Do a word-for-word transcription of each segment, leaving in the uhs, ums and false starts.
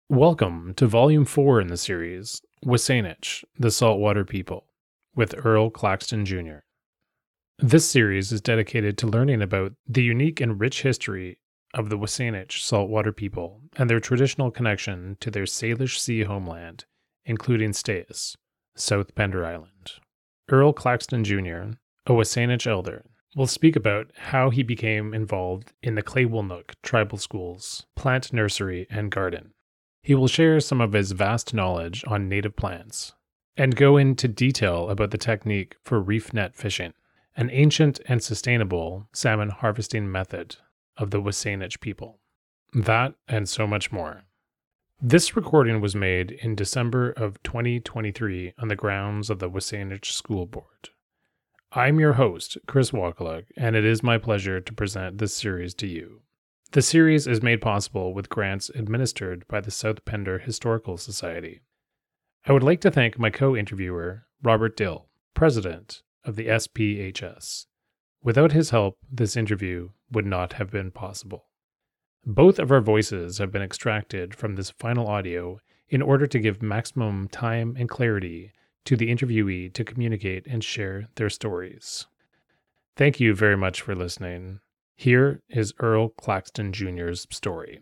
Welcome to Volume four in the series, WSÁNEĆ, the Saltwater People, with Earl Claxton Junior This series is dedicated to learning about the unique and rich history of the WSÁNEĆ Saltwater People and their traditional connection to their Salish Sea homeland, including Staes, South Pender Island. Earl Claxton Junior, a WSÁNEĆ elder, will speak about how he became involved in the Claywolnuk tribal schools, plant nursery, and garden. He will share some of his vast knowledge on native plants and go into detail about the technique for reef net fishing, an ancient and sustainable salmon harvesting method of the WSÁNEĆ people. That and so much more. This recording was made in December of twenty twenty-three on the grounds of the WSÁNEĆ School Board. I'm your host, Chris Wakaluk, and it is my pleasure to present this series to you. The series is made possible with grants administered by the South Pender Historical Society. I would like to thank my co-interviewer, Robert Dill, president of the S P H S. Without his help, this interview would not have been possible. Both of our voices have been extracted from this final audio in order to give maximum time and clarity to the interviewee to communicate and share their stories. Thank you very much for listening. Here is Earl Claxton Junior's story.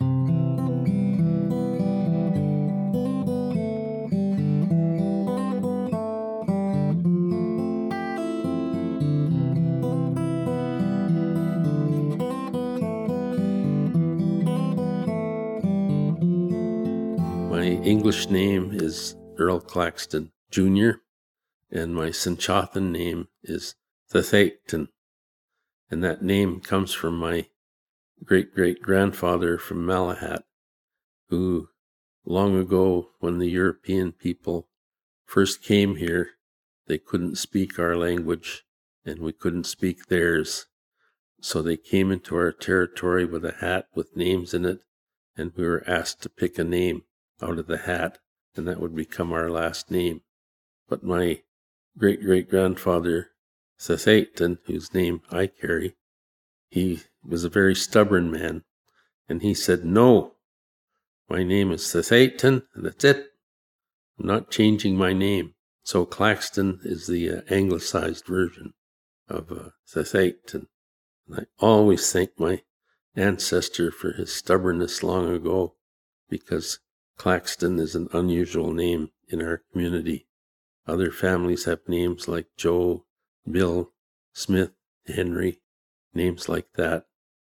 My English name is Earl Claxton Junior, and my Sinchothan name is Thathaikton. And that name comes from my great-great-grandfather from Malahat, who long ago, when the European people first came here, they couldn't speak our language and we couldn't speak theirs. So they came into our territory with a hat with names in it, and we were asked to pick a name out of the hat, and that would become our last name. But my great-great-grandfather Thathaikton, whose name I carry, he was a very stubborn man, and he said, "No, my name is Thathaikton, and that's it. I'm not changing my name." So Claxton is the uh, anglicized version of uh, Thathaikton. And I always thank my ancestor for his stubbornness long ago, because Claxton is an unusual name in our community. Other families have names like Joe, Bill, Smith, Henry, names like that.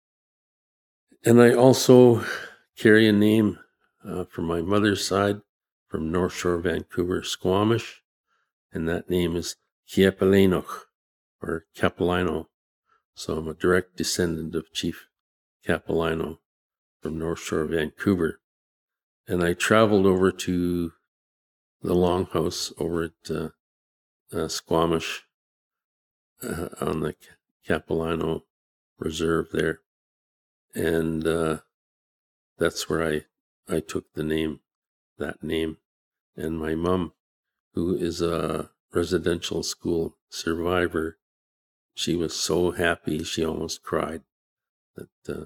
And I also carry a name uh, from my mother's side, from North Shore, Vancouver, Squamish, and that name is Kiepelenoch, or Capilano. So I'm a direct descendant of Chief Capilano from North Shore, Vancouver. And I traveled over to the Longhouse over at uh, uh, Squamish uh, on the Capilano Reserve there. And uh, that's where I, I took the name, that name. And my mom, who is a residential school survivor, she was so happy she almost cried that uh,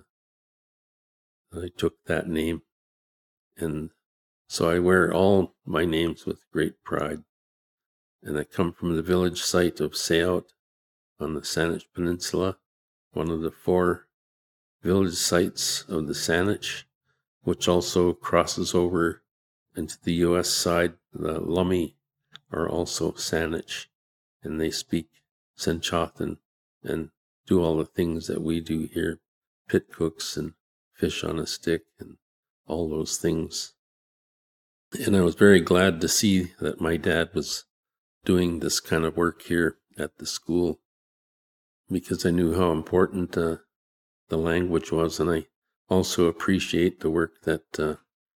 I took that name. And so I wear all my names with great pride. And I come from the village site of Sayout on the Saanich Peninsula, one of the four village sites of the Saanich, which also crosses over into the U S side. The Lummi are also Saanich, and they speak Sinchothan and do all the things that we do here, pit cooks and fish on a stick and all those things. And I was very glad to see that my dad was doing this kind of work here at the school, because I knew how important uh, the language was, and I also appreciate the work that uh,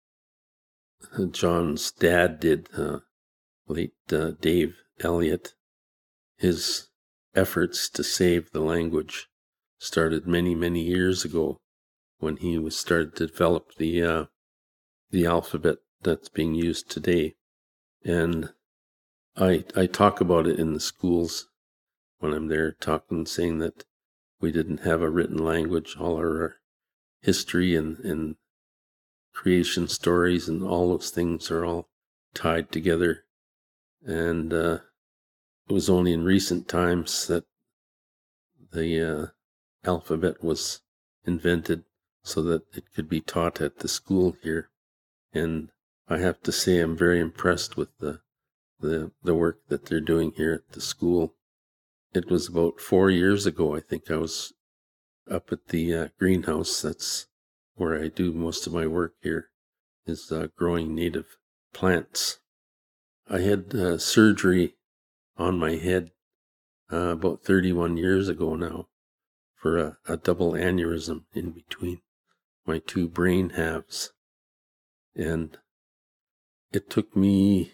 John's dad did, uh, late uh, Dave Elliott. His efforts to save the language started many, many years ago when he was started to develop the uh, the alphabet that's being used today. And I I talk about it in the schools when I'm there, talking, saying that we didn't have a written language. All our history and, and creation stories and all those things are all tied together. And uh, it was only in recent times that the uh, alphabet was invented so that it could be taught at the school here. And I have to say I'm very impressed with the the, the work that they're doing here at the school. It was about four years ago, I think I was up at the uh, greenhouse. That's where I do most of my work here, is uh, growing native plants. I had uh, surgery on my head uh, about thirty-one years ago now for a, a double aneurysm in between my two brain halves. And it took me,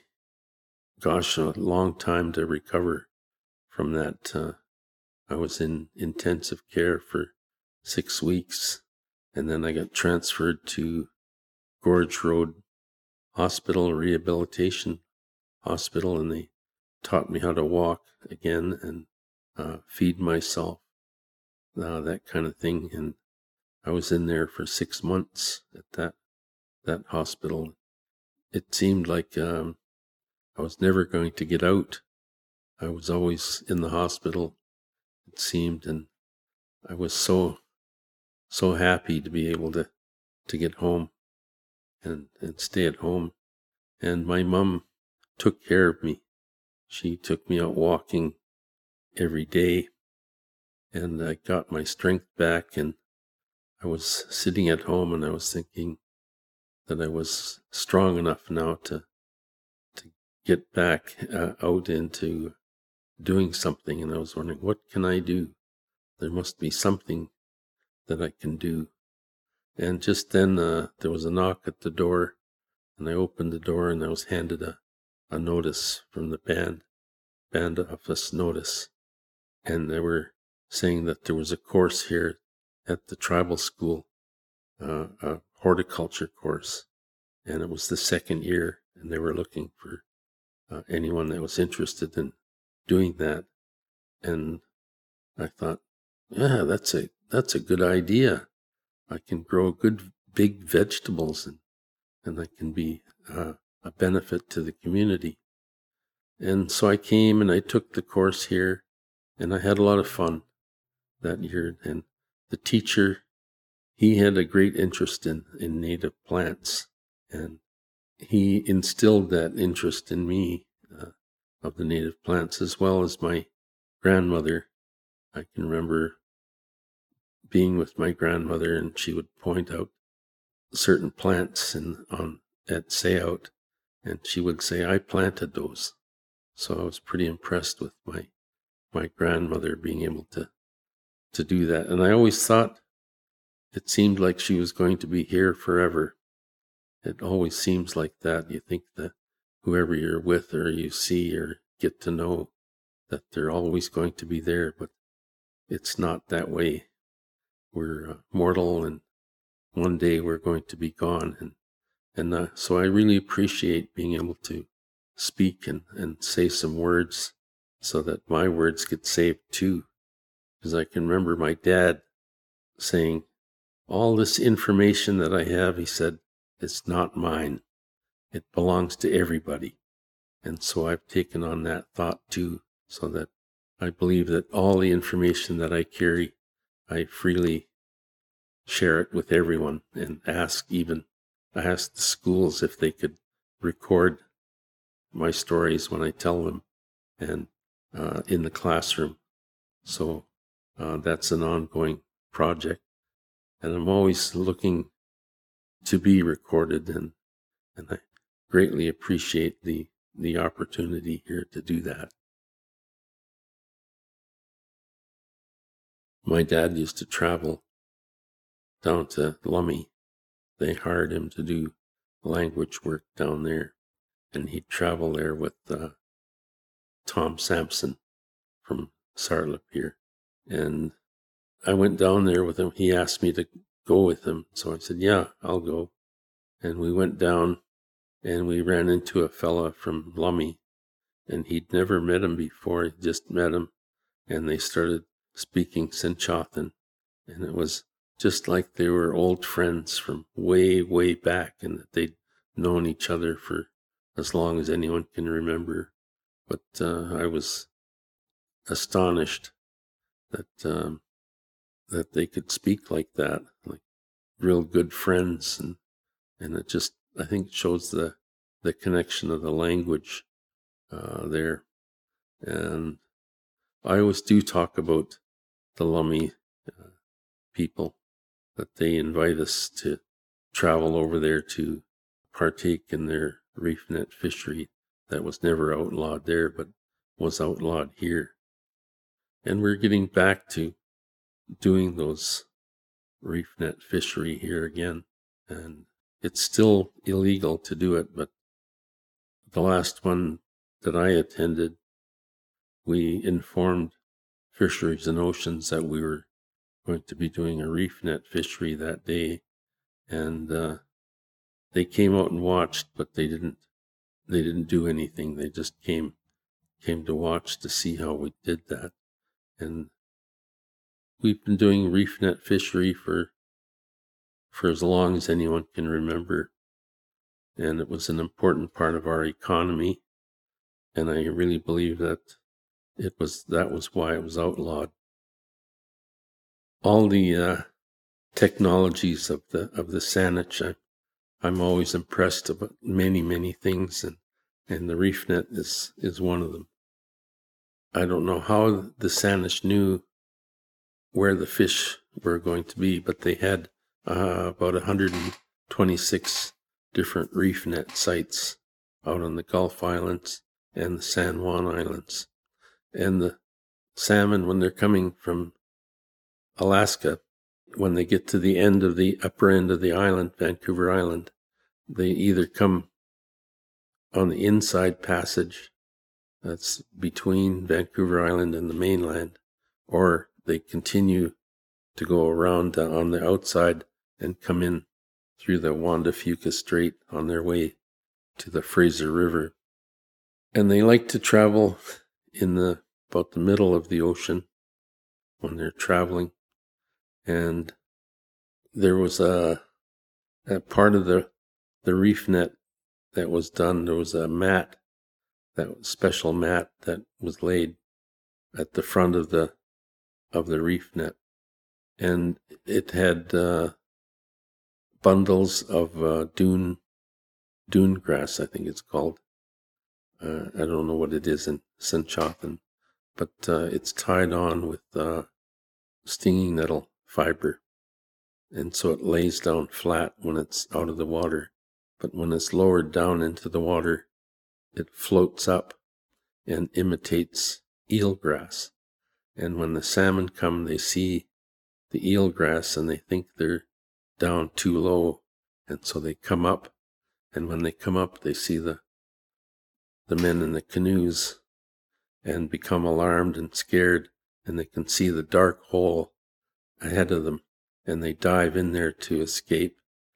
gosh, a long time to recover from that. Uh, I was in intensive care for six weeks, and then I got transferred to Gorge Road Hospital, Rehabilitation Hospital, and they taught me how to walk again and uh, feed myself, uh, that kind of thing. And I was in there for six months at that that hospital. It seemed like um, I was never going to get out. I was always in the hospital, it seemed, and I was so so happy to be able to to get home and and stay at home. And my mom took care of me. She took me out walking every day, and I got my strength back. And I was sitting at home, and I was thinking that I was strong enough now to to get back uh, out into doing something. And I was wondering, what can I do? There must be something that I can do. And just then uh, there was a knock at the door, and I opened the door, and I was handed a, a notice from the band, band office notice. And they were saying that there was a course here at the tribal school, uh, a horticulture course. And it was the second year, and they were looking for uh, anyone that was interested in doing that. And I thought, yeah, that's a that's a good idea. I can grow good big vegetables, and and I can be uh, a benefit to the community. And so I came and I took the course here, and I had a lot of fun that year. And the teacher, he had a great interest in, in native plants, and he instilled that interest in me uh, of the native plants, as well as my grandmother. I can remember being with my grandmother, and she would point out certain plants and on at Sayout, and she would say, I planted those. So I was pretty impressed with my my grandmother being able to to do that. And I always thought it seemed like she was going to be here forever. It always seems like that. You think that whoever you're with or you see or get to know, that they're always going to be there, but it's not that way. We're uh, mortal, and one day we're going to be gone. And and uh, so I really appreciate being able to speak and, and say some words so that my words get saved too. Because I can remember my dad saying, all this information that I have, he said, it's not mine. It belongs to everybody. And so I've taken on that thought too, so that I believe that all the information that I carry, I freely share it with everyone, and ask even, I ask the schools if they could record my stories when I tell them, and uh, in the classroom. So uh, that's an ongoing project. And I'm always looking to be recorded, and, and I greatly appreciate the, the opportunity here to do that. My dad used to travel down to Lummi. They hired him to do language work down there, and he'd travel there with uh, Tom Sampson from Sartlip here. And I went down there with him. He asked me to go with him, so I said, yeah, I'll go. And we went down, and we ran into a fella from Lummi, and he'd never met him before. He just met him, and they started speaking Sinchothan, and it was just like they were old friends from way, way back, and that they'd known each other for as long as anyone can remember. But uh, I was astonished that um, that they could speak like that, like real good friends, and and it just, I think, shows the the connection of the language uh, there. And I always do talk about the Lummi uh, people, that they invite us to travel over there to partake in their reef net fishery that was never outlawed there, but was outlawed here. And we're getting back to doing those reef net fishery here again. And it's still illegal to do it, but the last one that I attended, we informed Fisheries and Oceans that we were going to be doing a reef net fishery that day, and uh, they came out and watched, but they didn't they didn't do anything. They just came came to watch to see how we did that. And we've been doing reef net fishery for for as long as anyone can remember, and it was an important part of our economy, and I really believe that it was that was why it was outlawed. All the uh, technologies of the of the Saanich, I, I'm always impressed about many many things, and and the reef net is is one of them. I don't know how the Saanich knew where the fish were going to be, but they had uh, about one hundred twenty-six different reef net sites out on the Gulf Islands and the San Juan Islands. And the salmon, when they're coming from Alaska, when they get to the end of the upper end of the island, Vancouver Island, they either come on the inside passage that's between Vancouver Island and the mainland, or they continue to go around uh, on the outside and come in through the Juan de Fuca Strait on their way to the Fraser River. And they like to travel in the about the middle of the ocean when they're traveling. And there was a, a part of the the reef net that was done. There was a mat, that special mat that was laid at the front of the of the reef net, and it had uh, bundles of uh, dune dune grass, I think it's called. Uh, I don't know what it is in Senchothan, but uh, it's tied on with uh, stinging nettle fiber, and so it lays down flat when it's out of the water. But when it's lowered down into the water, it floats up and imitates eelgrass. And when the salmon come, they see the eelgrass and they think they're down too low, and so they come up. And when they come up, they see the the men in the canoes and become alarmed and scared, and they can see the dark hole ahead of them, and they dive in there to escape.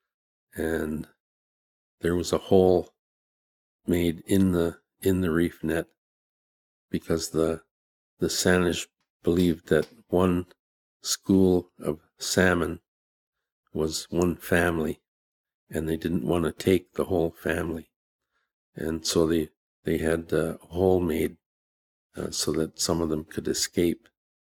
And there was a hole made in the in the reef net because the the Saanich believed that one school of salmon was one family, and they didn't want to take the whole family, and so they they had a hole made uh, so that some of them could escape.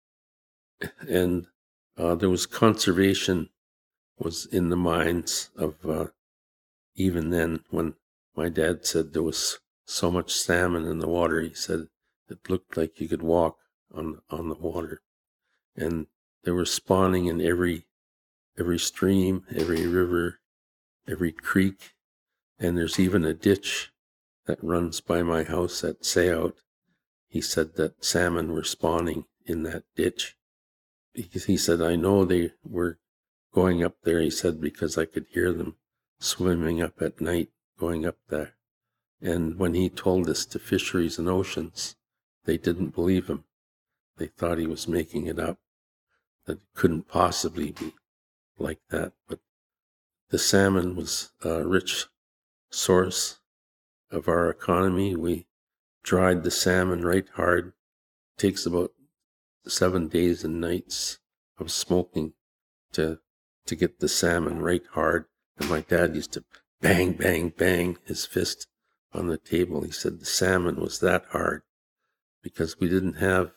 And uh, there was conservation was in the minds of uh, even then, when my dad said there was so much salmon in the water, he said it looked like you could walk on on the water. And they were spawning in every every stream, every river, every creek, and there's even a ditch that runs by my house at Sayout. He said that salmon were spawning in that ditch. He, he said, I know they were going up there, he said, because I could hear them swimming up at night, going up there. And when he told this to Fisheries and Oceans, they didn't believe him. They thought he was making it up, that it couldn't possibly be like that. But the salmon was a rich source of our economy. We dried the salmon right hard. It takes about seven days and nights of smoking to to get the salmon right hard. And my dad used to bang, bang, bang his fist on the table. He said the salmon was that hard because we didn't have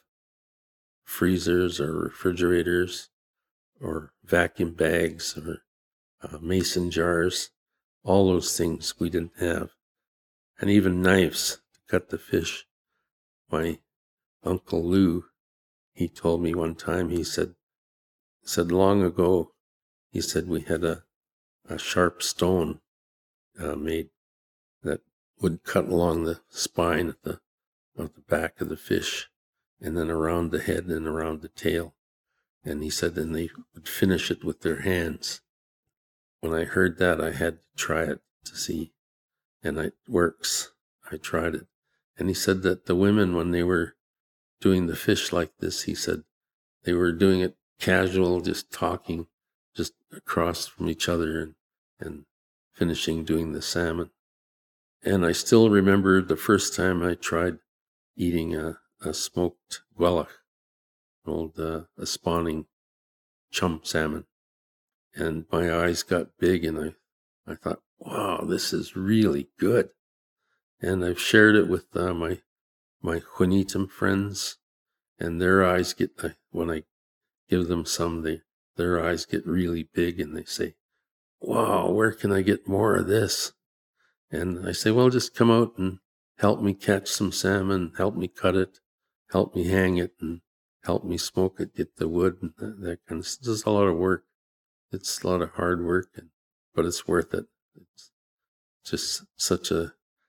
freezers or refrigerators or vacuum bags or uh, mason jars. All those things we didn't have. And even knives to cut the fish. My Uncle Lou, he told me one time, he said, said long ago, he said we had a, a sharp stone uh, made that would cut along the spine of the, of the back of the fish and then around the head and around the tail. And he said, then they would finish it with their hands. When I heard that, I had to try it to see, and it works. I tried it. And he said that the women, when they were doing the fish like this, he said they were doing it casual, just talking, just across from each other and, and finishing doing the salmon. And I still remember the first time I tried eating a, a smoked gwelach, an old uh, a spawning chum salmon. And my eyes got big and I, I thought, wow, this is really good. And I've shared it with uh, my my Juanitum friends, and their eyes get, when I give them some, they their eyes get really big and they say, wow, where can I get more of this? And I say, well, just come out and help me catch some salmon, help me cut it, help me hang it, and help me smoke it, get the wood, and that, that kind of stuff. It's a lot of work. It's a lot of hard work, and, but it's worth it. It's just such a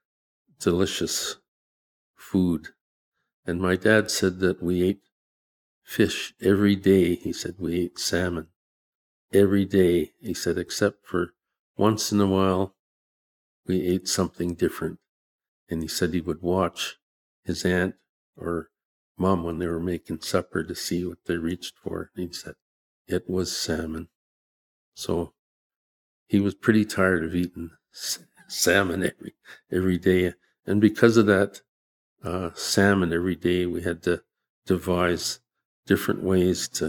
delicious food. And my dad said that we ate fish every day. He said we ate salmon every day. He said, except for once in a while, we ate something different. And he said he would watch his aunt or mom when they were making supper to see what they reached for. And he said, it was salmon. So he was pretty tired of eating salmon every every day. And because of that uh, salmon every day, we had to devise different ways to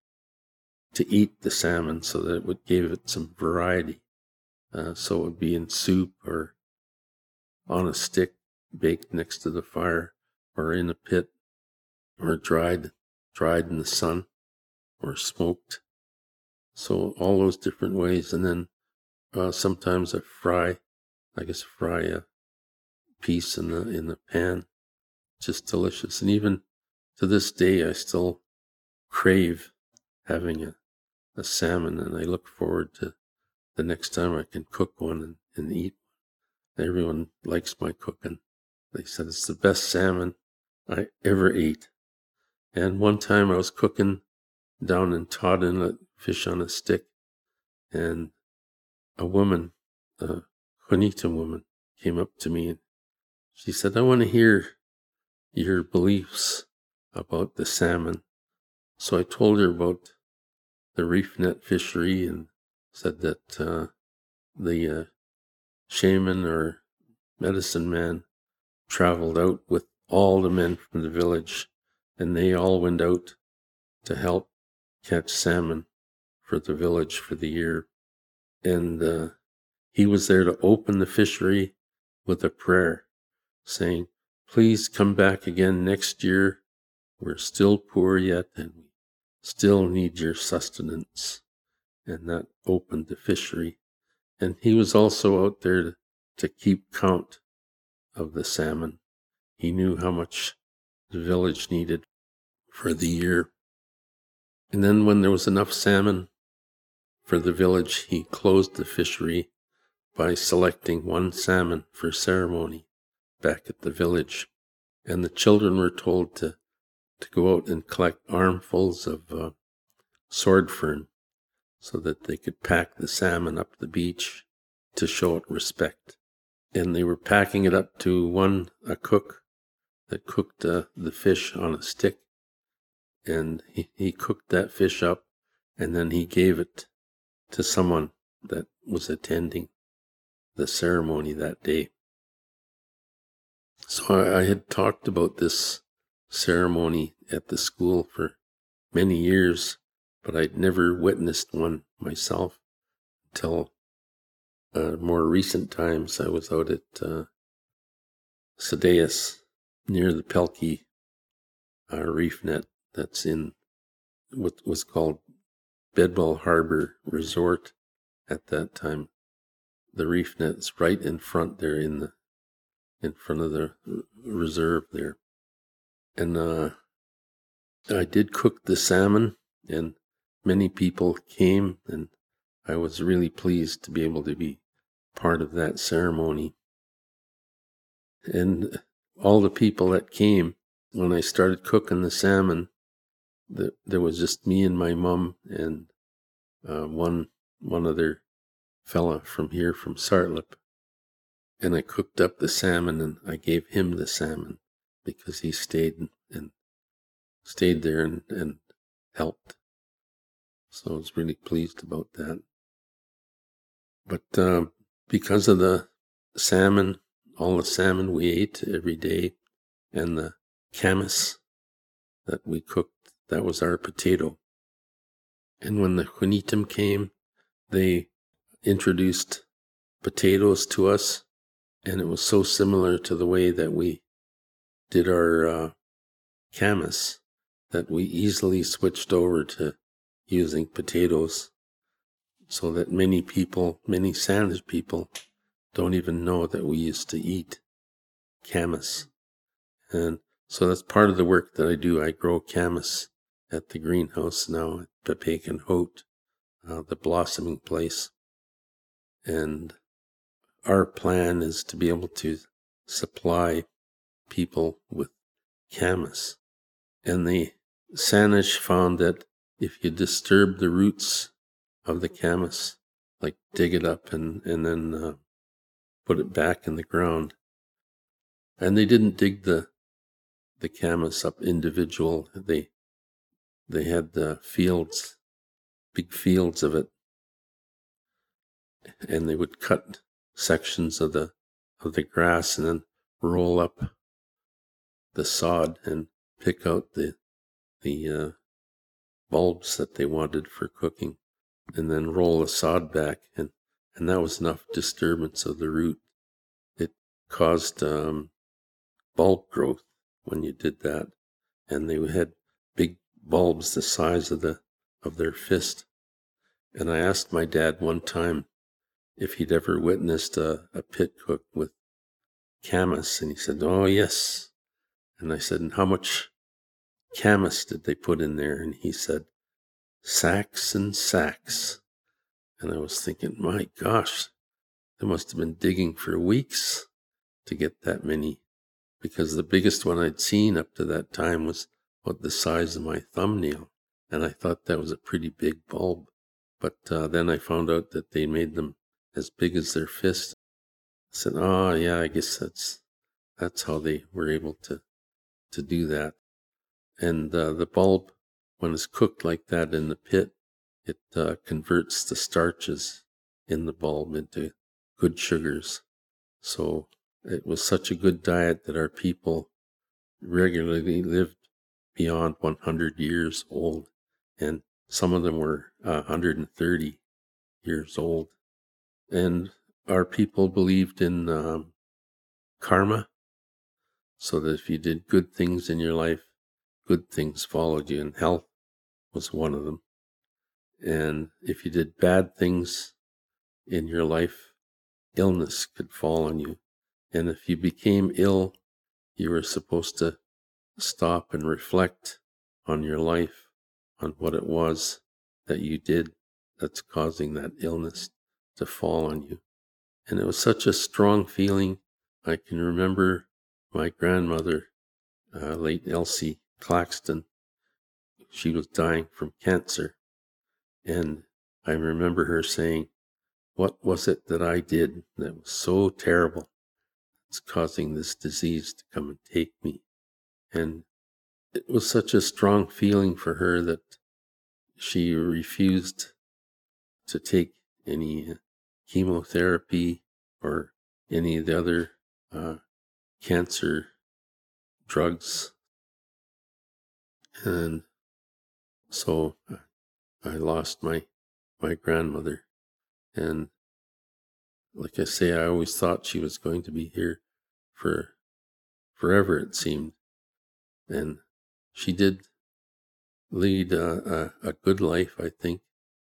to eat the salmon so that it would give it some variety. Uh, so it would be in soup or on a stick baked next to the fire or in a pit or dried, dried in the sun or smoked. So all those different ways. And then uh, sometimes I fry, I guess fry a piece in the, in the pan. Just delicious. And even to this day, I still crave having a, a salmon, and I look forward to the next time I can cook one and, and eat. Everyone likes my cooking. They said it's the best salmon I ever ate. And one time I was cooking down in Todd Inlet, fish on a stick, and a woman, a Juanita woman, came up to me and she said, I want to hear your beliefs about the salmon. So I told her about the reef net fishery and said that uh, the uh, shaman or medicine man traveled out with all the men from the village, and they all went out to help catch salmon for the village for the year. And uh, he was there to open the fishery with a prayer saying, please come back again next year. We're still poor yet, and we still need your sustenance. And that opened the fishery. And he was also out there to, to keep count of the salmon. He knew how much the village needed for the year. And then when there was enough salmon for the village, he closed the fishery by selecting one salmon for ceremony back at the village. And the children were told to, to go out and collect armfuls of uh, sword fern so that they could pack the salmon up the beach to show it respect. And they were packing it up to one, a cook that cooked uh, the fish on a stick. And he, he cooked that fish up, and then he gave it to someone that was attending the ceremony that day. So I, I had talked about this ceremony at the school for many years, but I'd never witnessed one myself until uh, more recent times. I was out at uh, Sadeas near the Pelkey uh, reef net that's in what was called Bedwell Harbor Resort at that time. The reef net's right in front there in the in front of the reserve there. And uh, I did cook the salmon, and many people came, and I was really pleased to be able to be part of that ceremony. And all the people that came, when I started cooking the salmon, the, there was just me and my mom and uh, one one other fella from here, from Sartlip. And I cooked up the salmon, and I gave him the salmon because he stayed and stayed there and, and helped. So I was really pleased about that. But uh, because of the salmon, all the salmon we ate every day, and the camas that we cooked, that was our potato. And when the Juanitum came, they introduced potatoes to us, and it was so similar to the way that we did our uh, camas that we easily switched over to using potatoes, so that many people, many Sandwich people, don't even know that we used to eat camas. And so that's part of the work that I do. I grow camas at the greenhouse now at Pepacon Haute, uh, the blossoming place. And our plan is to be able to supply people with camas. And the Sanish found that if you disturb the roots of the camas, like dig it up and, and then uh, put it back in the ground, and they didn't dig the the camas up individual. They they had the fields, big fields of it, and they would cut sections of the of the grass and then roll up the sod and pick out the the uh, bulbs that they wanted for cooking, and then roll the sod back, and and that was enough disturbance of the root. It caused um, bulb growth when you did that, and they had big bulbs the size of the of their fist. And I asked my dad one time if he'd ever witnessed a, a pit cook with camas, and he said, "Oh yes." And I said, "And how much camas did they put in there?" And he said, "Sacks and sacks." And I was thinking, my gosh, they must have been digging for weeks to get that many, because the biggest one I'd seen up to that time was about the size of my thumbnail, and I thought that was a pretty big bulb. But uh, then I found out that they made them as big as their fist. I said, "Oh yeah, I guess that's that's how they were able to to do that." And uh, the bulb, when it's cooked like that in the pit, it uh, converts the starches in the bulb into good sugars. So it was such a good diet that our people regularly lived beyond one hundred years old, and some of them were uh, one hundred thirty years old. And our people believed in um, karma, so that if you did good things in your life, good things followed you, and health was one of them. And if you did bad things in your life, illness could fall on you. And if you became ill, you were supposed to stop and reflect on your life, on what it was that you did that's causing that illness to fall on you. And it was such a strong feeling. I can remember my grandmother, uh, late Elsie Claxton. She was dying from cancer. And I remember her saying, "What was it that I did that was so terrible? It's causing this disease to come and take me." And it was such a strong feeling for her that she refused to take any chemotherapy or any of the other uh, cancer drugs. And so I lost my, my grandmother. And like I say, I always thought she was going to be here for forever, it seemed. And she did lead a, a, a good life, I think.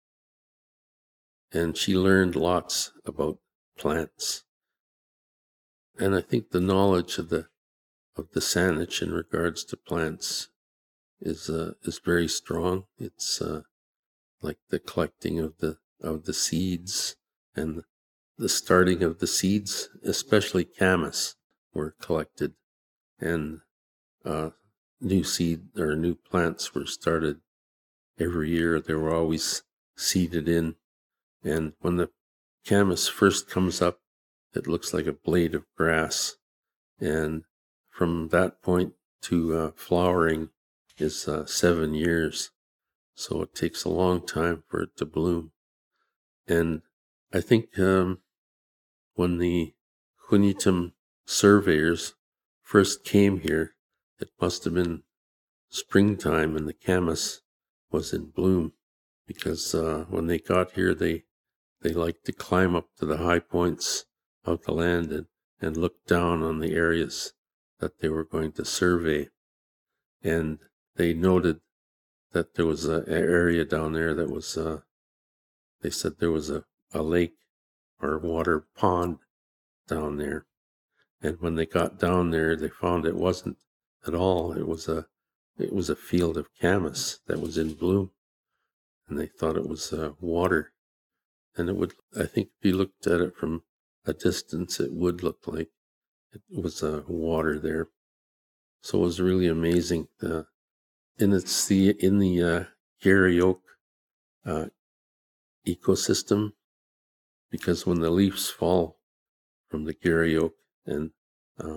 And she learned lots about plants. And I think the knowledge of the of the Saanich in regards to plants is uh, is very strong. It's uh, like the collecting of the of the seeds and the starting of the seeds, especially camas, were collected, and uh, new seed or new plants were started every year. They were always seeded in, and when the camas first comes up, it looks like a blade of grass, and from that point to uh, flowering is uh, seven years. So it takes a long time for it to bloom. And I think um, when the Hunitum surveyors first came here, it must have been springtime and the camas was in bloom, because uh, when they got here, they they liked to climb up to the high points of the land and, and look down on the areas that they were going to survey. And they noted that there was an area down there that was, uh, they said there was a, a lake or water pond down there. And when they got down there, they found it wasn't at all. It was a, it was a field of camas that was in bloom. And they thought it was uh, water. And it would, I think if you looked at it from a distance, it would look like it was uh, water there. So it was really amazing. Uh, and it's the in the uh, Garry Oak uh, ecosystem, because when the leaves fall from the Garry Oak and uh,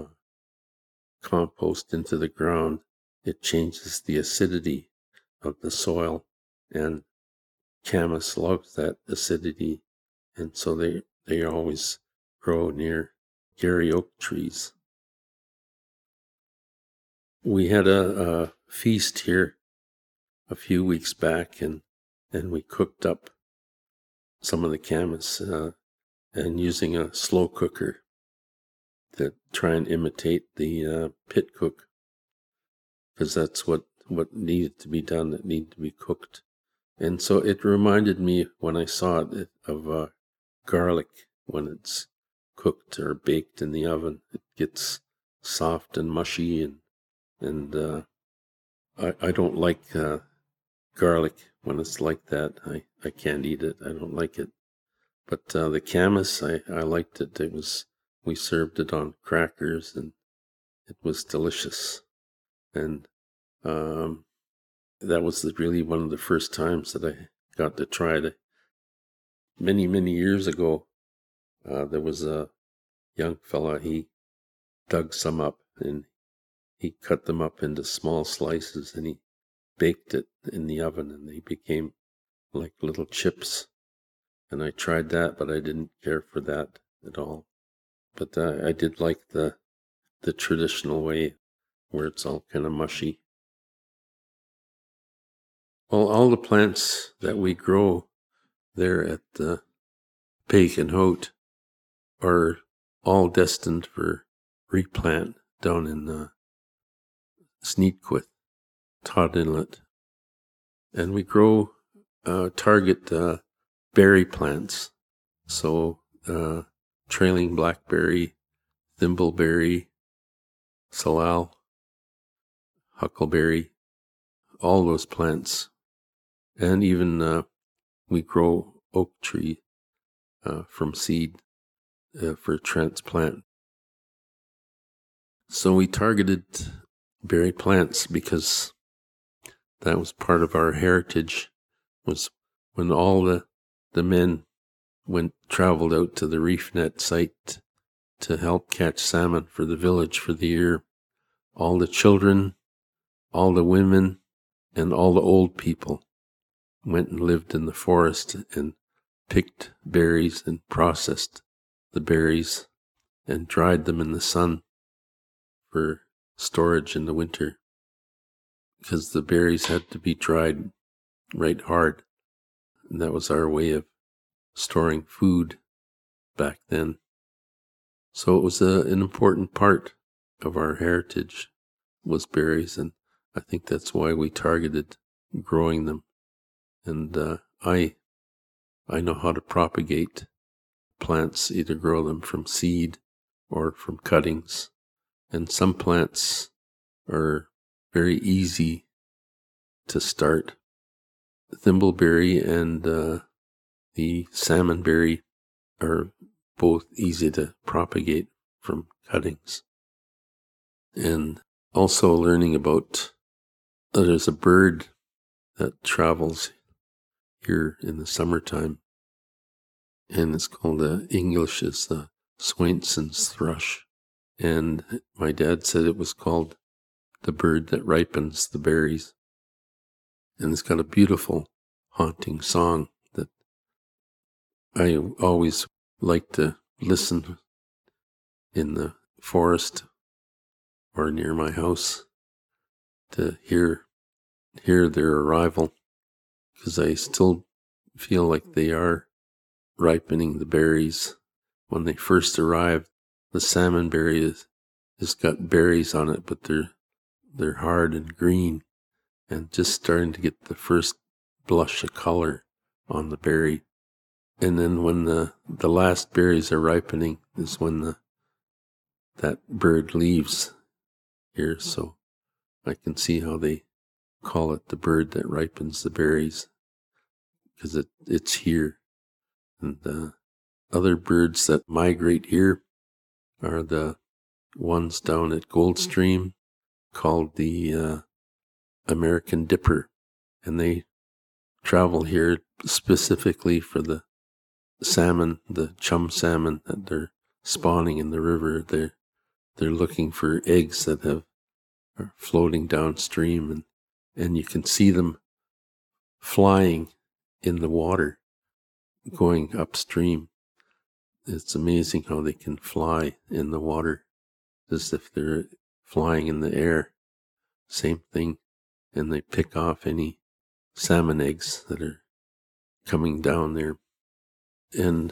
compost into the ground, it changes the acidity of the soil, and camas loves that acidity, and so they they always grow near Garry Oak trees. We had a, a feast here a few weeks back, and and we cooked up some of the camas uh, and using a slow cooker to try and imitate the uh, pit cook, because that's what, what needed to be done, that needed to be cooked. And so it reminded me, when I saw it, of uh, garlic when it's cooked or baked in the oven. It gets soft and mushy, and and uh, I, I don't like uh, garlic when it's like that. I, I can't eat it. I don't like it. But uh, the camas, I, I liked it. It was, we served it on crackers, and it was delicious. And um, that was the, really one of the first times that I got to try it. Many, many years ago, uh, there was a young fella, he dug some up, and he cut them up into small slices, and he baked it in the oven, and they became like little chips. And I tried that, but I didn't care for that at all. But uh, I did like the the traditional way, where it's all kind of mushy. Well, all the plants that we grow there at the Péac an Oat are all destined for replant down in uh, Sneadquith, Todd Inlet. And we grow, uh, target uh, berry plants. So uh, trailing blackberry, thimbleberry, salal, huckleberry, all those plants. And even uh, we grow oak tree uh, from seed uh, for transplant. So we targeted berry plants because that was part of our heritage. Was when all the the men went traveled out to the reef net site to help catch salmon for the village for the year. All the children, all the women, and all the old people went and lived in the forest and picked berries and processed the berries and dried them in the sun for storage in the winter, because the berries had to be dried right hard And that was our way of storing food back then. So it was a, an important part of our heritage was berries, and I think that's why we targeted growing them. And uh, I I know how to propagate plants, either grow them from seed or from cuttings. And some plants are very easy to start. The thimbleberry and uh, the salmonberry are both easy to propagate from cuttings. And also learning about, uh, there's a bird that travels here in the summertime, and it's called, uh, English is the Swainson's thrush. And my dad said it was called the bird that ripens the berries. And it's got a beautiful, haunting song that I always like to listen in the forest or near my house to hear hear their arrival, because I still feel like they are ripening the berries. When they first arrive, the salmonberry is has got berries on it, but they're they're hard and green and just starting to get the first blush of color on the berry. And then when the, the last berries are ripening is when the that bird leaves here. So I can see how they call it the bird that ripens the berries, because it, it's here. And the other birds that migrate here are the ones down at Goldstream called the uh, American Dipper. And they travel here specifically for the salmon, the chum salmon that they're spawning in the river. They're, they're looking for eggs that have are floating downstream, and, and you can see them flying in the water going upstream. It's amazing how they can fly in the water as if they're flying in the air. Same thing. And they pick off any salmon eggs that are coming down there. And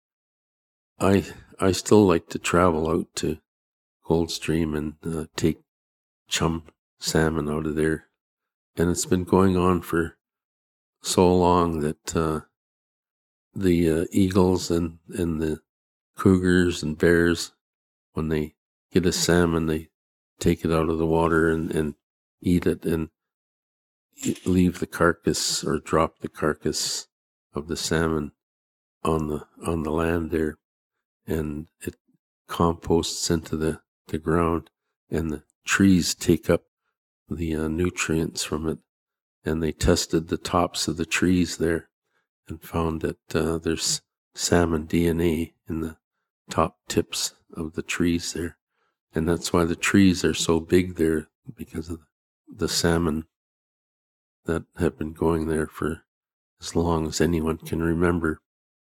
I I still like to travel out to Goldstream and uh, take chum salmon out of there. And it's been going on for so long that uh, the uh, eagles and, and the cougars and bears, when they get a salmon, they take it out of the water and, and eat it and leave the carcass or drop the carcass of the salmon on the on the land there, and it composts into the, the ground, and the trees take up the uh, nutrients from it. And they tested the tops of the trees there and found that uh, there's salmon D N A in the top tips of the trees there. And that's why the trees are so big there, because of the salmon that have been going there for as long as anyone can remember.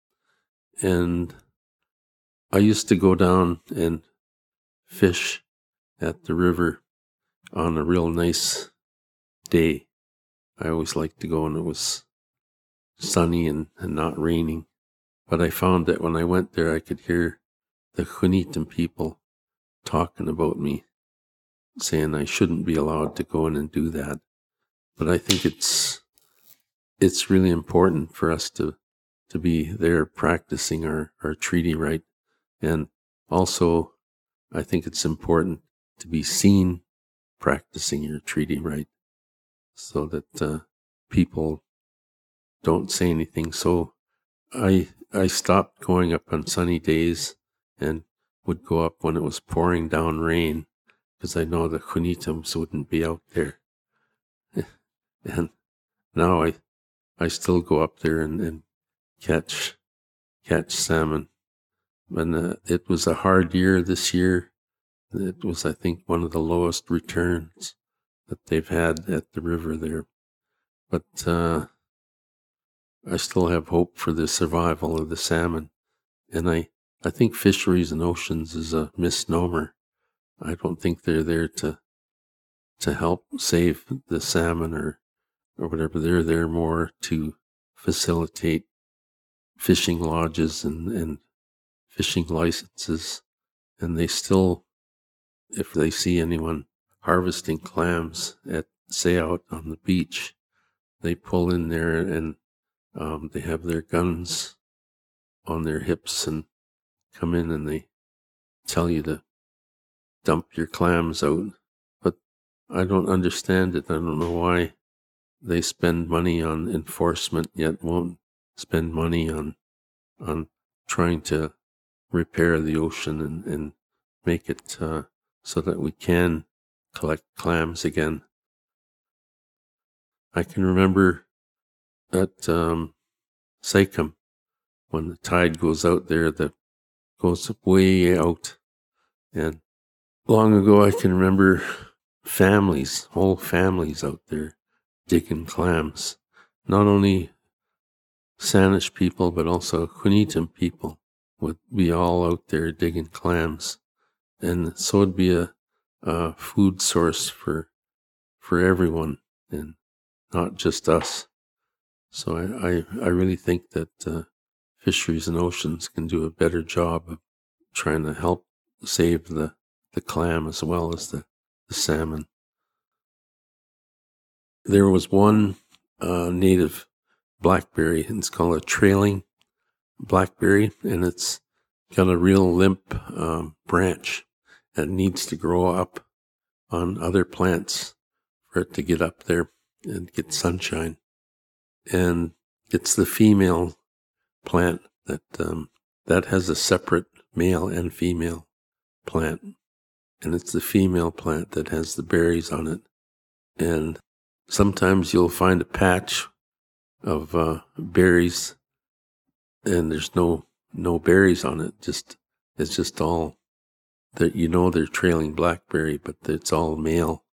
And I used to go down and fish at the river on a real nice day. I always liked to go when it was sunny and, and not raining. But I found that when I went there, I could hear the Junitan people talking about me, saying I shouldn't be allowed to go in and do that. But I think it's it's really important for us to, to be there practicing our, our treaty right. And also, I think it's important to be seen practicing your treaty right, so that uh, people don't say anything. So I I stopped going up on sunny days and would go up when it was pouring down rain, because I know the Junitans wouldn't be out there. And now I I still go up there and, and catch catch salmon. And uh, it was a hard year this year. It was, I think, one of the lowest returns that they've had at the river there. But uh, I still have hope for the survival of the salmon. And I, I think fisheries and oceans is a misnomer. I don't think they're there to to help save the salmon or, or whatever. They're there more to facilitate fishing lodges and, and fishing licenses. And they still, if they see anyone harvesting clams at, say, out on the beach, they pull in there and um, they have their guns on their hips and come in and they tell you to dump your clams out. But I don't understand it. I don't know why they spend money on enforcement yet won't spend money on on trying to repair the ocean and, and make it uh, so that we can collect clams again. I can remember at um, Sycam, when the tide goes out there, that goes way out. And long ago, I can remember families, whole families out there digging clams. Not only Saanich people, but also Qunitam people would be all out there digging clams. And so it'd be a, a food source for for everyone and not just us. So I, I, I really think that uh, Fisheries and Oceans can do a better job of trying to help save the, the clam as well as the, the salmon. There was one uh, native blackberry, and it's called a trailing blackberry, and it's got a real limp um, branch that needs to grow up on other plants for it to get up there and get sunshine. And it's the female plant that um, that has a separate male and female plant, and it's the female plant that has the berries on it. And sometimes you'll find a patch of uh, berries, and there's no no berries on it. Just it's just all that, you know, they're trailing blackberry, but it's all male.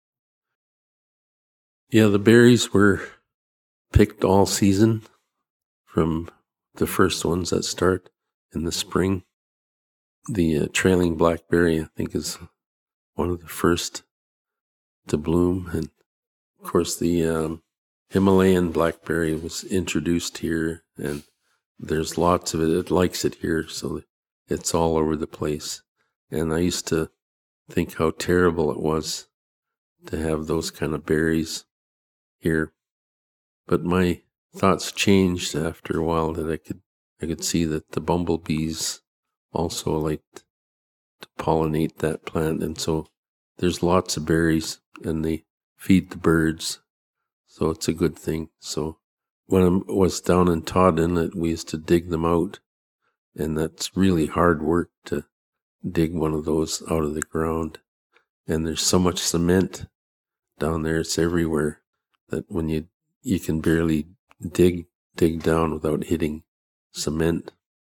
Yeah, the berries were picked all season, from the first ones that start in the spring. The uh, trailing blackberry, I think, is one of the first to bloom, and of course the um, Himalayan blackberry was introduced here, and there's lots of it. It likes it here, so it's all over the place. And I used to think how terrible it was to have those kind of berries here. But my thoughts changed after a while, that I could I could see that the bumblebees also liked to pollinate that plant. And so there's lots of berries, and they feed the birds. So it's a good thing. So when I was down in Todd Inlet, we used to dig them out. And that's really hard work to dig one of those out of the ground. And there's so much cement down there, it's everywhere, that when you you can barely dig dig down without hitting cement.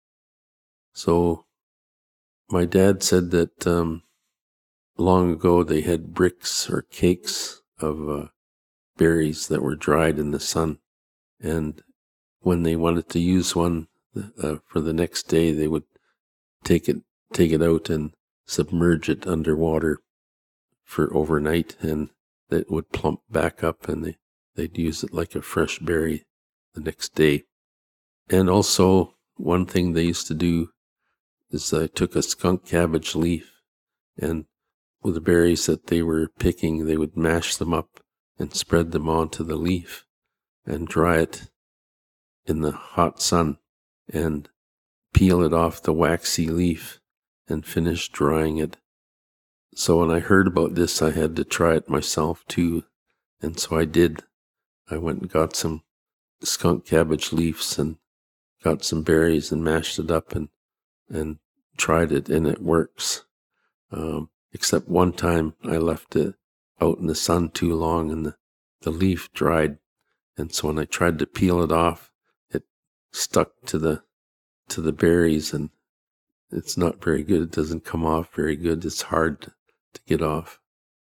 So my dad said that um, long ago they had bricks or cakes of uh, berries that were dried in the sun. And when they wanted to use one uh, for the next day, they would take it take it out and submerge it underwater for overnight, and it would plump back up, and they, they'd use it like a fresh berry the next day. And also, one thing they used to do is I took a skunk cabbage leaf, and with the berries that they were picking, they would mash them up and spread them onto the leaf and dry it in the hot sun and peel it off the waxy leaf and finish drying it. So when I heard about this, I had to try it myself too. And so I did. I went and got some skunk cabbage leaves and got some berries and mashed it up and, and tried it, and it works. Um, except one time I left it out in the sun too long, and the, the leaf dried. And so when I tried to peel it off, it stuck to the to the berries, and it's not very good. It doesn't come off very good. It's hard to, to get off.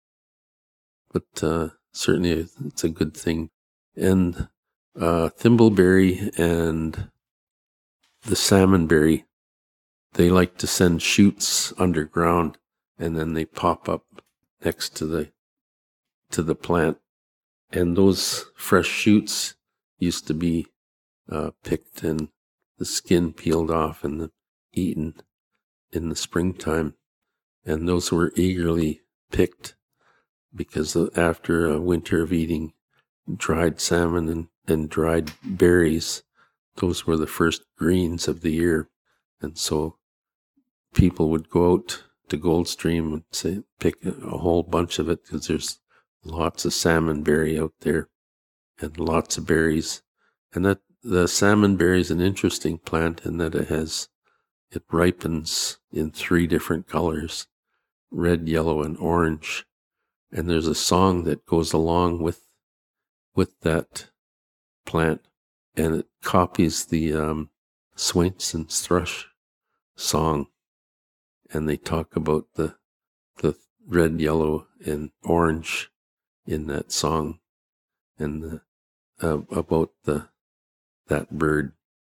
But uh, certainly it's a good thing. And uh, thimbleberry and the salmonberry, they like to send shoots underground, and then they pop up next to the to the plant. And those fresh shoots used to be uh, picked and the skin peeled off and the, eaten in the springtime. And those were eagerly picked because after a winter of eating dried salmon and, and dried berries, those were the first greens of the year. And so people would go out to Goldstream and say, pick a, a whole bunch of it because there's lots of salmonberry out there and lots of berries. And that the salmonberry is an interesting plant in that it has, it ripens in three different colors, red, yellow, and orange. And there's a song that goes along with with that plant, and it copies the um, Swainson's thrush song. And they talk about the the red, yellow, and orange in that song, and the, uh, about the that bird.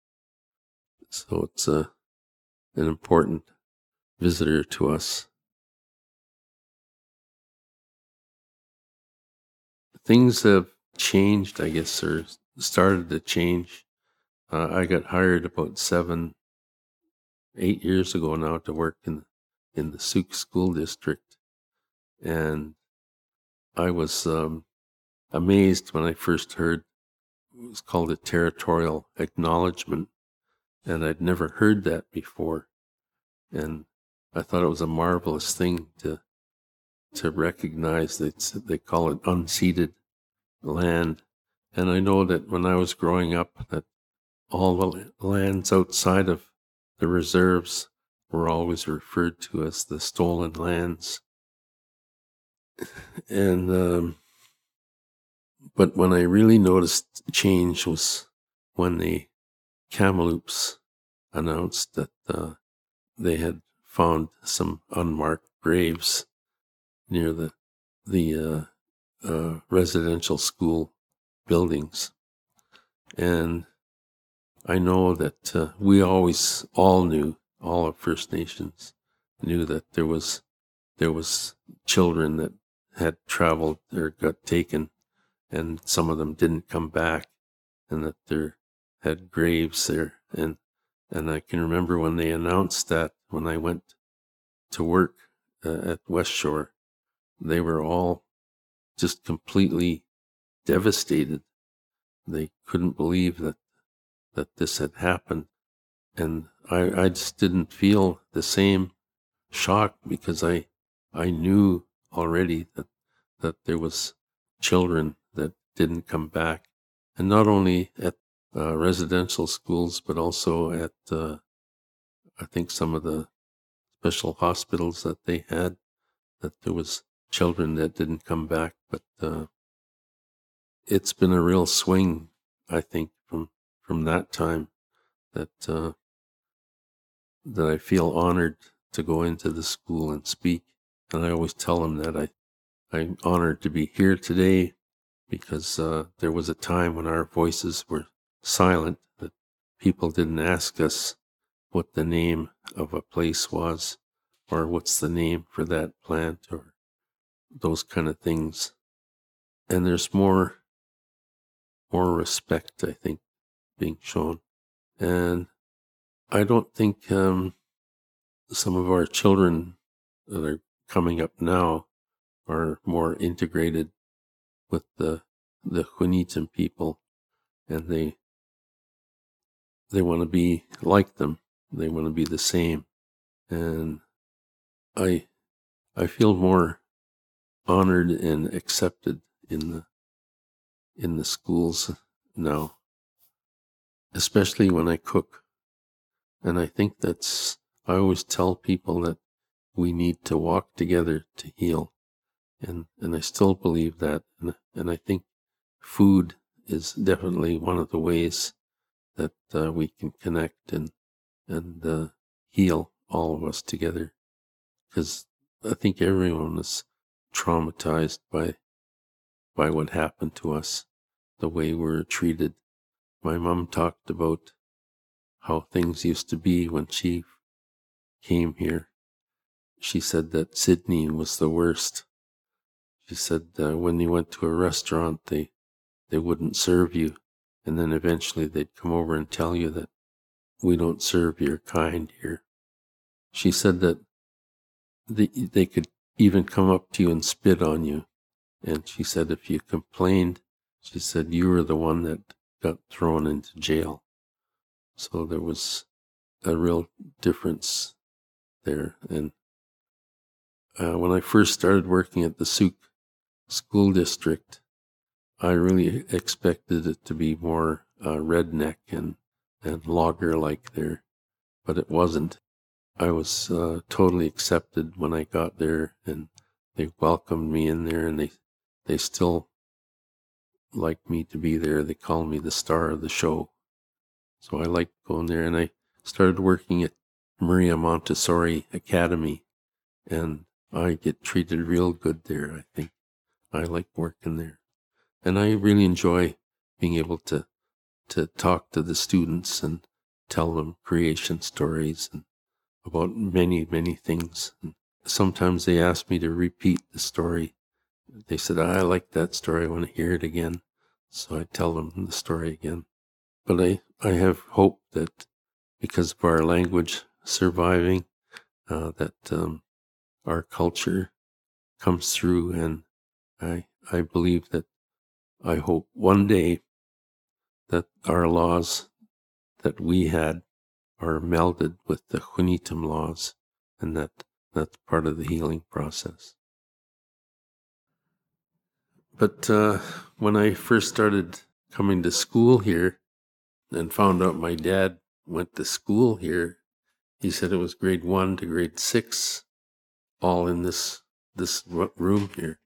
So it's a an important visitor to us. Things have changed, I guess, or started to change. Uh, I got hired about seven, eight years ago now to work in in the Souk School District, and I was um, amazed when I first heard it was called a territorial acknowledgement, and I'd never heard that before, and I thought it was a marvelous thing to to recognize that they call it unceded land. And I know that when I was growing up, that all the lands outside of the reserves were always referred to as the stolen lands. And um, but when I really noticed change was when the Kamloops announced that uh, they had found some unmarked graves near the the uh, uh, residential school buildings. And I know that uh, we always all knew, all of First Nations knew that there was there was children that had traveled or got taken, and some of them didn't come back, and that there had graves there. And and I can remember when they announced that, when I went to work uh, at West Shore, they were all just completely devastated. They couldn't believe that that this had happened. And I, I just didn't feel the same shock because I I knew already that that there was children that didn't come back. And not only at uh, residential schools, but also at, uh, I think, some of the special hospitals that they had, that there was children that didn't come back. But uh, it's been a real swing, I think, from from that time, that uh, that I feel honored to go into the school and speak. And I always tell them that I, I'm honored to be here today because uh, there was a time when our voices were silent, that people didn't ask us what the name of a place was, or what's the name for that plant, or those kind of things. And there's more, more respect, I think, being shown. And I don't think um, some of our children that are coming up now are more integrated with the the Hunitan people, and they they want to be like them. They want to be the same, and I I feel more honored and accepted in the in the schools now, especially when I cook. And I think that's, I always tell people that we need to walk together to heal. And and I still believe that. And, and I think food is definitely one of the ways that uh, we can connect and, and uh, heal, all of us together. Because I think everyone is traumatized by by what happened to us, the way we were treated. My mom talked about how things used to be when she came here. She said that Sydney was the worst. She said uh, when you went to a restaurant, they, they wouldn't serve you. and then eventually they'd come over and tell you that we don't serve your kind here. She said that they, they could even come up to you and spit on you. And she said if you complained, she said you were the one that got thrown into jail. So there was a real difference there. And uh, when I first started working at the Souk School District, I really expected it to be more uh, redneck and, and logger-like there, but it wasn't. I was uh, totally accepted when I got there, and they welcomed me in there, and they, they still like me to be there. They call me the star of the show. So I liked going there, and I started working at Maria Montessori Academy, and I get treated real good there, I think. I like working there. And I really enjoy being able to, to talk to the students and tell them creation stories and about many, many things. And sometimes they ask me to repeat the story. They said, I like that story, I want to hear it again. So I tell them the story again. But I, I have hope that because of our language surviving, uh, that um, our culture comes through, and I I believe that, I hope one day that our laws that we had are melded with the Junitum laws, and that that's part of the healing process. But uh, when I first started coming to school here and found out my dad went to school here, he said it was grade one to grade six, all in this this room here.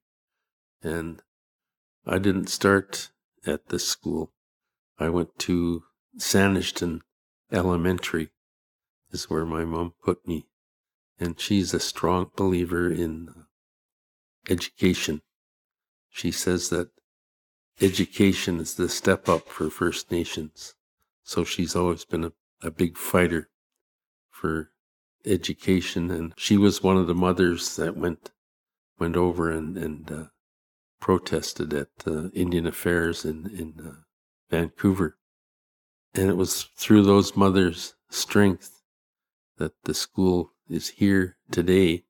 And I didn't start at this school. I went to Sanishton Elementary, is where my mom put me. And she's a strong believer in education. She says that education is the step up for First Nations. So she's always been a, a big fighter for education. And she was one of the mothers that went went over and, and uh, protested at uh, Indian Affairs in, in uh, Vancouver. And it was through those mothers' strength that the school is here today.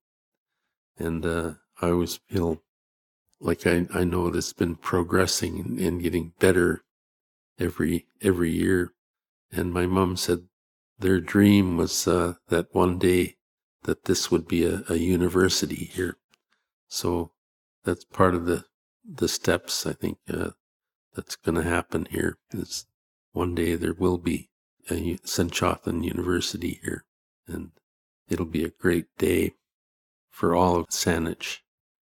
And uh, I always feel like I, I know that it's been progressing and, and getting better every every year. And my mom said their dream was uh, that one day that this would be a, a university here. So that's part of the, the steps, I think, uh, that's going to happen here. Is one day there will be a Senchothan University here, and it'll be a great day for all of Saanich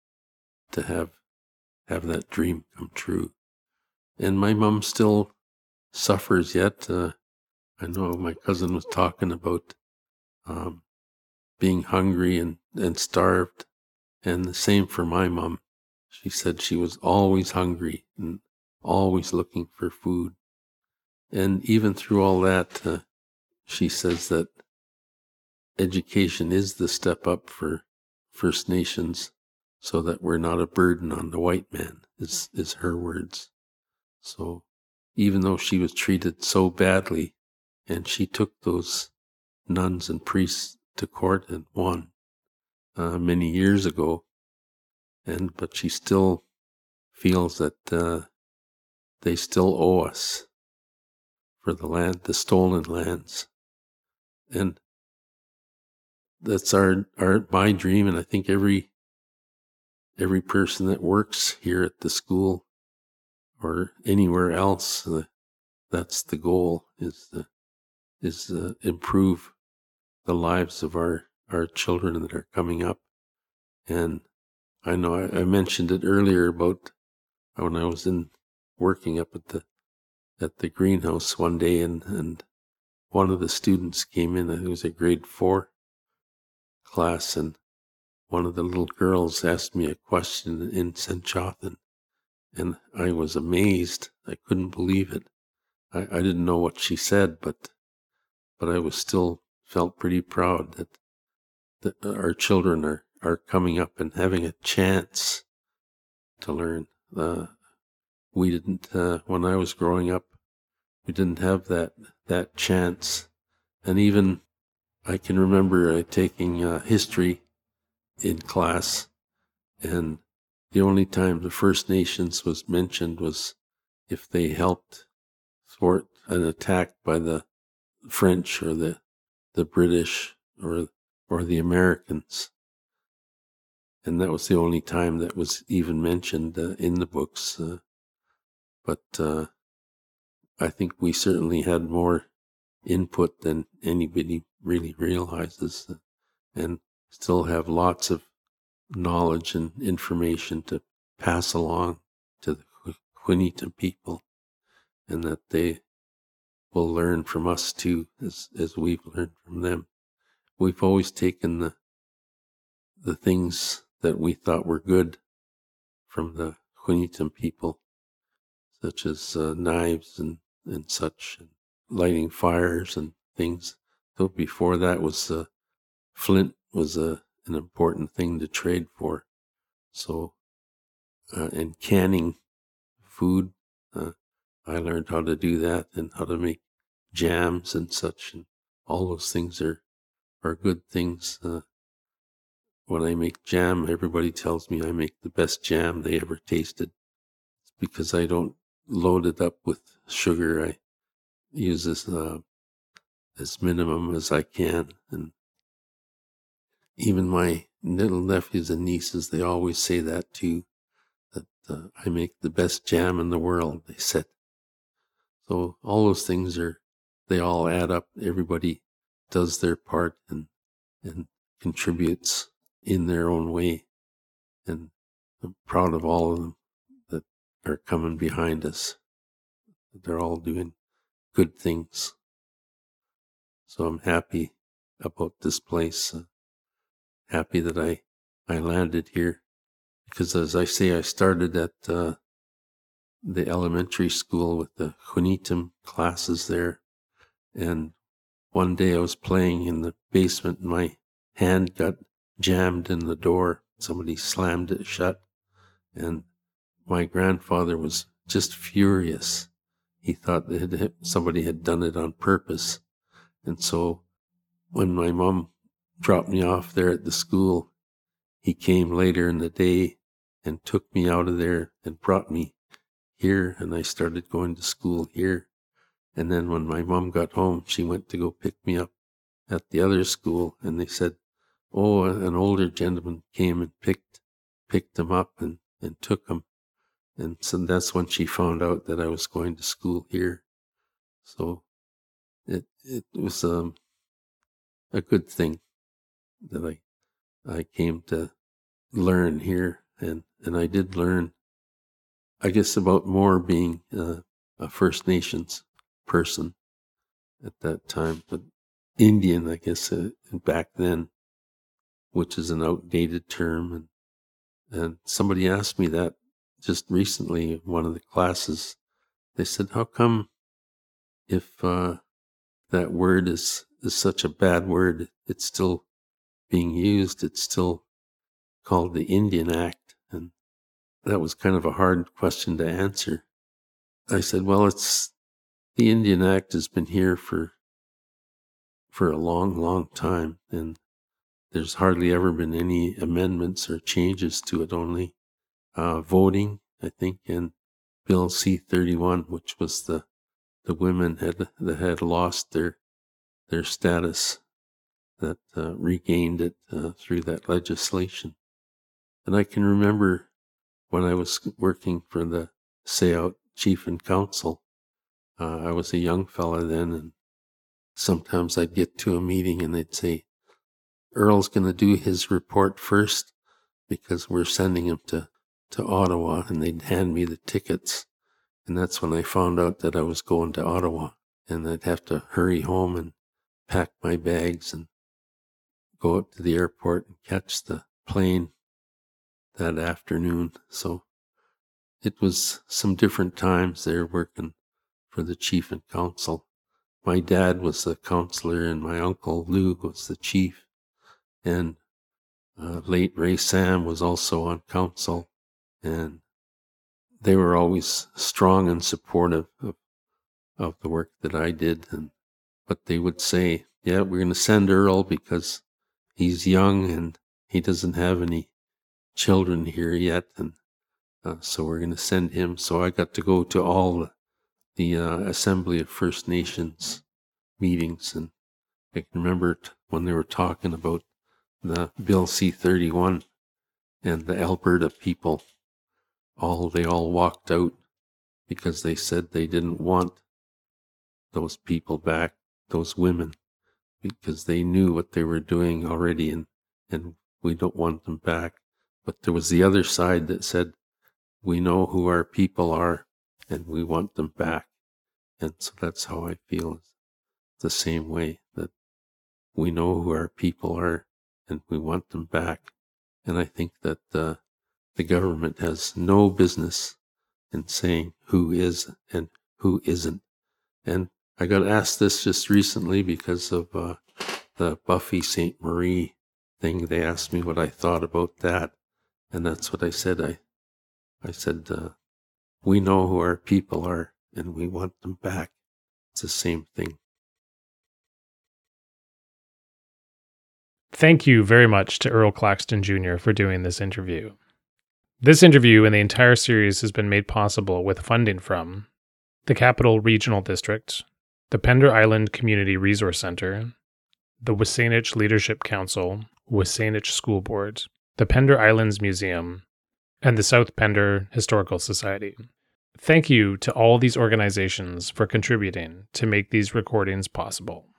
to have have that dream come true. And my mom still suffers yet. Uh, I know my cousin was talking about um, being hungry and, and starved, and the same for my mom. She said she was always hungry and always looking for food. And even through all that, uh, she says that education is the step up for First Nations so that we're not a burden on the white man, is, is her words. So even though she was treated so badly, and she took those nuns and priests to court and won uh, many years ago, and but she still feels that uh, they still owe us for the land, the stolen lands. And that's our, our my dream, and I think every every person that works here at the school or anywhere else, uh, that's the goal, is the, is uh, improve the lives of our, our children that are coming up. And I know I, I mentioned it earlier about when I was in working up at the at the greenhouse one day, and, and one of the students came in. It was a grade four class, and one of the little girls asked me a question in Senchothan, and I was amazed. I couldn't believe it. I, I didn't know what she said, but but I was still felt pretty proud that that our children are, are coming up and having a chance to learn. Uh, we didn't, uh, when I was growing up, we didn't have that that chance. And even I can remember uh, taking uh, history in class, and the only time the First Nations was mentioned was if they helped thwart an attack by the French or the the British or or the Americans. And that was the only time that was even mentioned uh, in the books. Uh, but uh, I think we certainly had more input than anybody really realizes, uh, and still have lots of knowledge and information to pass along to the Juanita people, and that they will learn from us too, as as we've learned from them. We've always taken the the things that we thought were good from the Juanita people, such as uh, knives and, and such, and lighting fires and things. So before that was uh, flint was a, an important thing to trade for. So, uh, and canning food, uh, I learned how to do that and how to make jams and such, and all those things are, are good things. Uh, when I make jam, everybody tells me I make the best jam they ever tasted. It's because I don't load it up with sugar. I use as uh, as minimum as I can, and even my little nephews and nieces, they always say that too, that uh, I make the best jam in the world, they said. So all those things are, they all add up. Everybody does their part and and contributes in their own way. And I'm proud of all of them that are coming behind us. They're all doing good things. So I'm happy about this place. Uh, happy that I, I landed here. Because as I say, I started at uh, the elementary school with the Junitum classes there. And one day I was playing in the basement and my hand got jammed in the door. Somebody slammed it shut. And my grandfather was just furious. He thought that somebody had done it on purpose. And so when my mom dropped me off there at the school, he came later in the day and took me out of there and brought me here, and I started going to school here. And then when my mom got home, she went to go pick me up at the other school, and they said, oh, an older gentleman came and picked picked him up and, and took him. And so that's when she found out that I was going to school here. So it it was um, a good thing that I I came to learn here, and, and I did learn, I guess, about more being uh, a First Nations person at that time, but Indian, I guess, uh, back then, which is an outdated term. And, and somebody asked me that just recently in one of the classes. They said, how come if uh, that word is, is such a bad word, it's still being used, it's still called the Indian Act? And that was kind of a hard question to answer. I said, well, it's the Indian Act has been here for for a long, long time, and there's hardly ever been any amendments or changes to it, only uh, voting, I think, and Bill C thirty-one, which was the, the women had that had lost their their status, that uh, regained it uh, through that legislation. And I can remember when I was working for the Sayout Chief and Council, uh, I was a young fella then, and sometimes I'd get to a meeting and they'd say, Earl's going to do his report first because we're sending him to, to Ottawa, and they'd hand me the tickets. And that's when I found out that I was going to Ottawa, and I'd have to hurry home and pack my bags and go up to the airport and catch the plane that afternoon. So it was some different times there working for the chief and council. My dad was the councillor, and my uncle Lou was the chief. And uh, late Ray Sam was also on council. And they were always strong and supportive of, of the work that I did. And but they would say, yeah, we're going to send Earl because he's young and he doesn't have any children here yet. And uh, so we're going to send him. So I got to go to all the, the uh, Assembly of First Nations meetings. And I can remember t- when they were talking about the Bill C thirty-one and the Alberta people, all they all walked out because they said they didn't want those people back, those women, because they knew what they were doing already, and, and we don't want them back. But there was the other side that said, we know who our people are, and we want them back. And so that's how I feel, the same way, that we know who our people are, and we want them back. And I think that uh, the government has no business in saying who is and who isn't. And I got asked this just recently because of uh, the Buffy Sainte Marie thing. They asked me what I thought about that, and that's what I said. I, I said, uh, we know who our people are, and we want them back. It's the same thing. Thank you very much to Earl Claxton Junior for doing this interview. This interview and the entire series has been made possible with funding from the Capital Regional District, the Pender Island Community Resource Center, the Wasanich Leadership Council, Wasanich School Board, the Pender Islands Museum, and the South Pender Historical Society. Thank you to all these organizations for contributing to make these recordings possible.